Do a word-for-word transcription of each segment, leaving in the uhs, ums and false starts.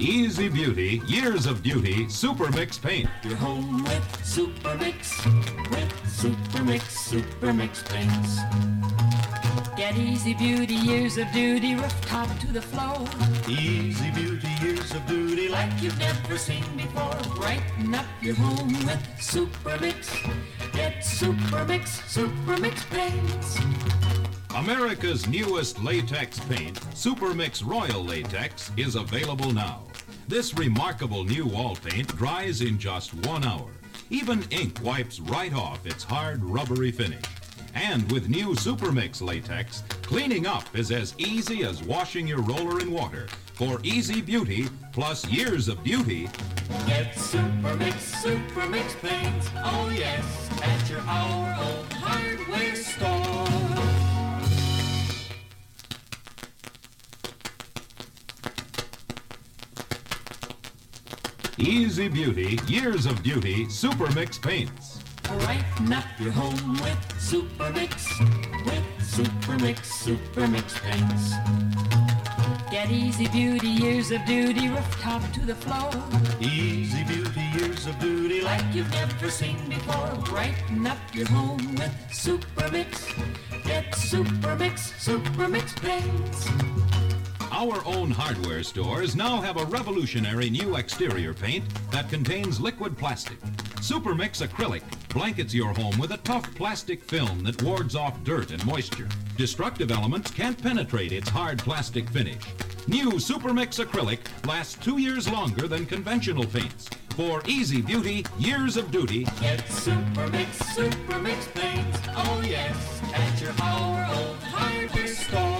Easy Beauty, Years of Duty, Super Mix Paint. Your home with Super Mix, with Super Mix, Super Mix paints. Get Easy Beauty, Years of Duty, rooftop to the floor. Easy Beauty, Years of Duty, Like you've never seen before. Brighten up your home with Super Mix. Get Super Mix, Super Mix paints. America's newest latex paint, Super Mix Royal Latex, is available now. This remarkable new wall paint dries in just one hour. Even ink wipes right off its hard, rubbery finish. And with new Super Mix Latex, cleaning up is as easy as washing your roller in water. For Easy Beauty plus Years of Duty, Get Super Mix, Super Mix paints. Oh yes, at your Our Own Hardware store. Easy Beauty, Years of Duty, Super Mix Paints. Brighten up your home with Super Mix, with Super Mix, Super Mix paints. Get Easy Beauty, Years of Duty, rooftop to the floor. Easy Beauty, Years of Duty, Like you've never seen before. Brighten up your home with Super Mix. Get Super Mix, Super Mix paints. Our own hardware stores now have a revolutionary new exterior paint that contains liquid plastic. Super Mix Acrylic blankets your home with a tough plastic film that wards off dirt and moisture. Destructive elements can't penetrate its hard plastic finish. New Super Mix Acrylic lasts two years longer than conventional paints. For Easy Beauty, Years of Duty, Get Super Mix, Super Mix paints. Oh yes, at your Our Own Hardware store.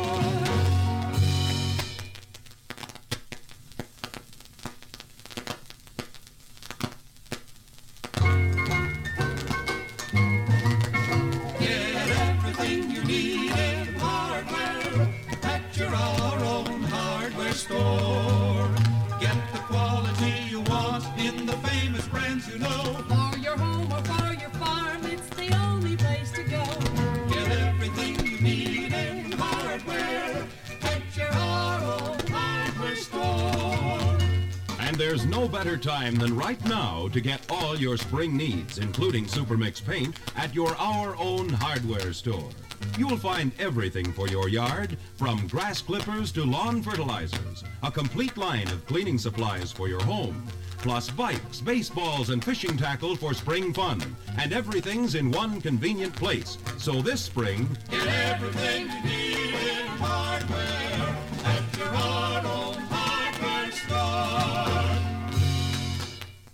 get everything you need in hardware at your Our Own Hardware store. Get the quality you want in the famous brands you know. For your home or for your farm, it's the only place to go. Get everything you need in hardware at your Our Own Hardware store. and there's no better time than right now to get all your spring needs, including Super Mix Paint, at your Our Own Hardware store. You'll find everything for your yard, from grass clippers to lawn fertilizers, a complete line of cleaning supplies for your home, plus bikes, baseballs, and fishing tackle for spring fun. And everything's in one convenient place. So this spring, Get everything you need